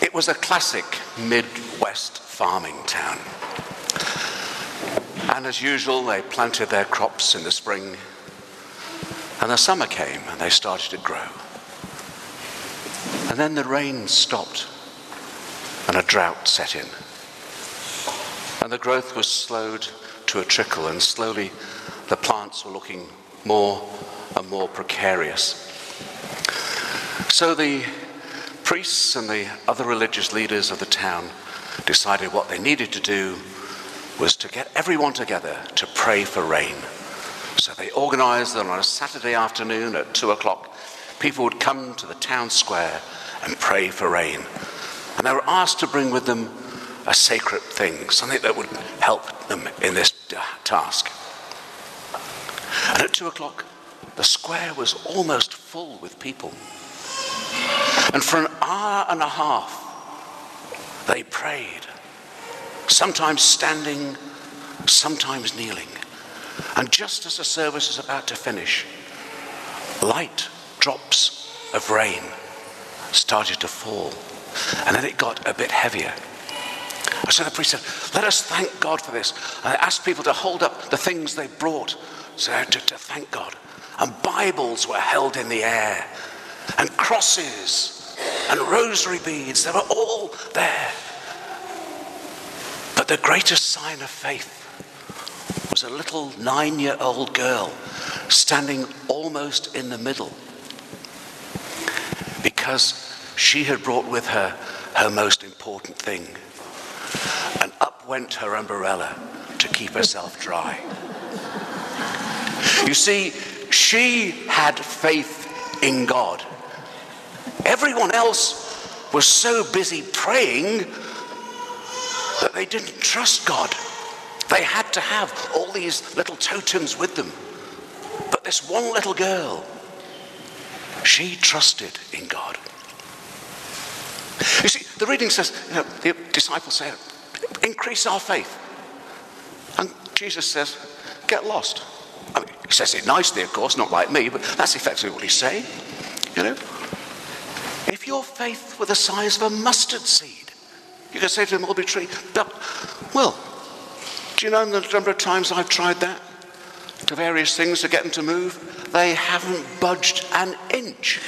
It was a classic Midwest farming town. And as usual, they planted their crops in the spring, and the summer came and they started to grow. And then the rain stopped and a drought set in. And the growth was slowed to a trickle, and slowly the plants were looking more and more precarious. So the priests and the other religious leaders of the town decided what they needed to do was to get everyone together to pray for rain. So they organized that on a Saturday afternoon at 2:00, people would come to the town square and pray for rain. And they were asked to bring with them a sacred thing, something that would help them in this task. And at 2:00, the square was almost full with people. And for an hour and a half, they prayed, sometimes standing, sometimes kneeling. And just as the service was about to finish, light drops of rain started to fall. And then it got a bit heavier. And so the priest said, "Let us thank God for this." And they asked people to hold up the things they brought to thank God. And Bibles were held in the air, and crosses and rosary beads, they were all there. But the greatest sign of faith was a little 9-year-old girl standing almost in the middle, because she had brought with her her most important thing, and up went her umbrella to keep herself dry. You see, she had faith in God. Everyone else was so busy praying that they didn't trust God. They had to have all these little totems with them. But this one little girl, she trusted in God. You see, the reading says, the disciples say, increase our faith. And Jesus says, get lost. I mean, he says it nicely, of course, not like me, but that's effectively what he's saying. If your faith were the size of a mustard seed, you could say to the mulberry tree, well, do you know the number of times I've tried that to various things to get them to move? They haven't budged an inch,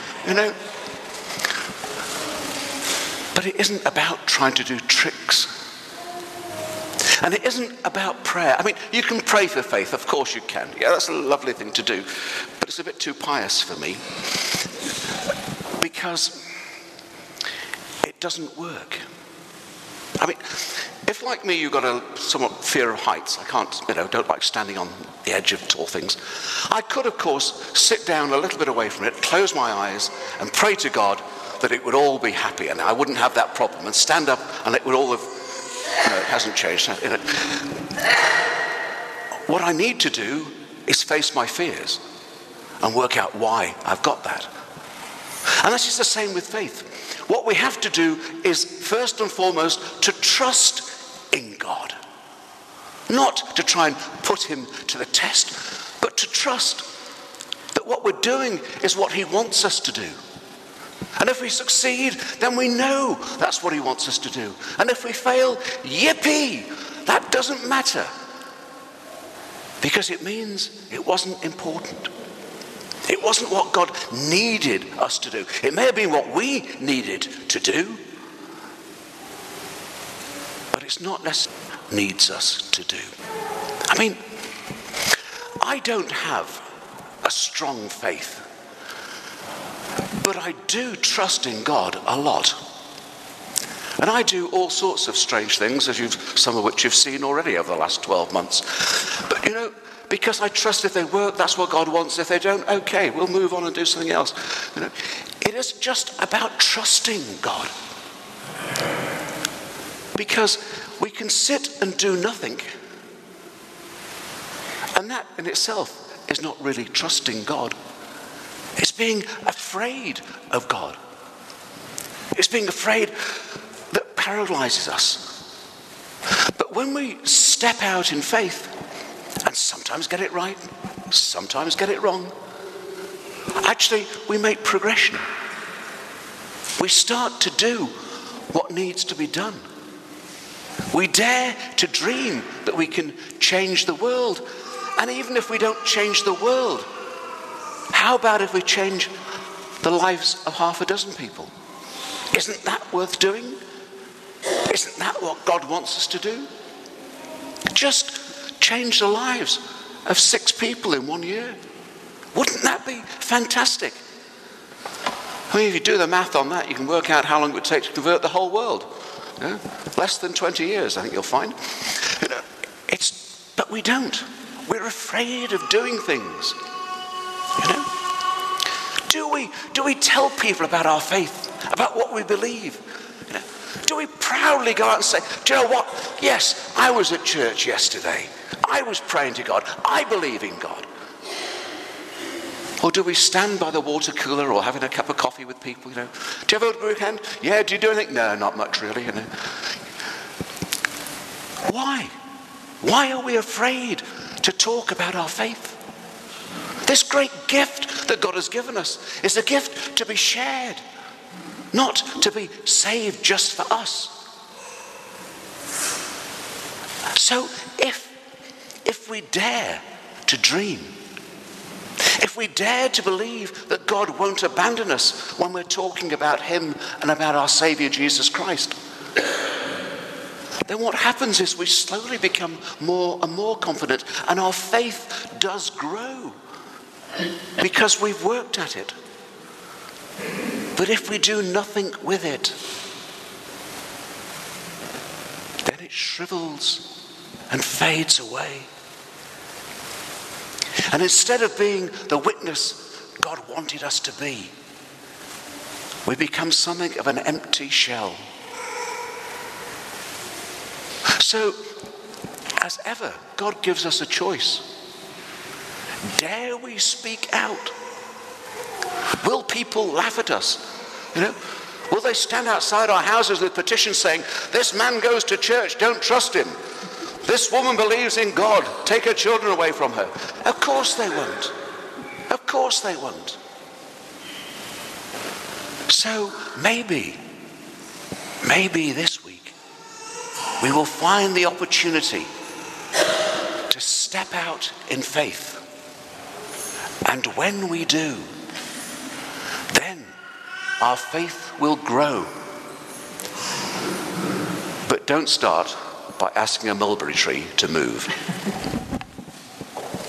But it isn't about trying to do tricks. And it isn't about prayer. I mean, you can pray for faith, of course you can. Yeah, that's a lovely thing to do. But it's a bit too pious for me, because it doesn't work. I mean, if like me you've got a somewhat fear of heights, I can't, don't like standing on the edge of tall things, I could, of course, sit down a little bit away from it, close my eyes and pray to God that it would all be happy and I wouldn't have that problem, and stand up and it would all have, it hasn't changed. What I need to do is face my fears and work out why I've got that. And that's just the same with faith. What we have to do is, first and foremost, to trust in God. Not to try and put him to the test, but to trust that what we're doing is what he wants us to do. And if we succeed, then we know that's what he wants us to do. And if we fail, yippee, that doesn't matter. Because it means it wasn't important. It wasn't what God needed us to do. It may have been what we needed to do, but it's not necessarily what needs us to do. I mean, I don't have a strong faith, but I do trust in God a lot. And I do all sorts of strange things, some of which you've seen already over the last 12 months. But because I trust if they work, that's what God wants. If they don't, okay, we'll move on and do something else. It is just about trusting God. Because we can sit and do nothing. And that in itself is not really trusting God. It's being afraid of God. It's being afraid that paralyzes us. But when we step out in faith, and sometimes get it right, sometimes get it wrong, actually we make progression. We start to do what needs to be done. We dare to dream that we can change the world. And even if we don't change the world, how about if we change the lives of half a dozen people? Isn't that worth doing? Isn't that what God wants us to do? Just change the lives of 6 people in 1 year. Wouldn't that be fantastic? I mean, if you do the math on that, you can work out how long it would take to convert the whole world. Less than 20 years, I think you'll find. But we don't. We're afraid of doing things. Do we tell people about our faith, about what we believe? Do we proudly go out and say, do you know what? Yes, I was at church yesterday. I was praying to God. I believe in God. Or do we stand by the water cooler or having a cup of coffee with people? Do you have a weekend? Yeah, do you do anything? No, not much really. Why? Why are we afraid to talk about our faith? This great gift that God has given us is a gift to be shared, not to be saved just for us. So if we dare to dream, if we dare to believe that God won't abandon us when we're talking about him and about our Saviour Jesus Christ, then what happens is we slowly become more and more confident, and our faith does grow because we've worked at it. But if we do nothing with it, then it shrivels and fades away. And instead of being the witness God wanted us to be, we become something of an empty shell. So, as ever, God gives us a choice. Dare we speak out? Will people laugh at us? Will they stand outside our houses with petitions saying, this man goes to church, don't trust him. This woman believes in God, take her children away from her. Of course they won't. Of course they won't. So maybe this week we will find the opportunity to step out in faith. And when we do, then our faith will grow. But don't start by asking a mulberry tree to move.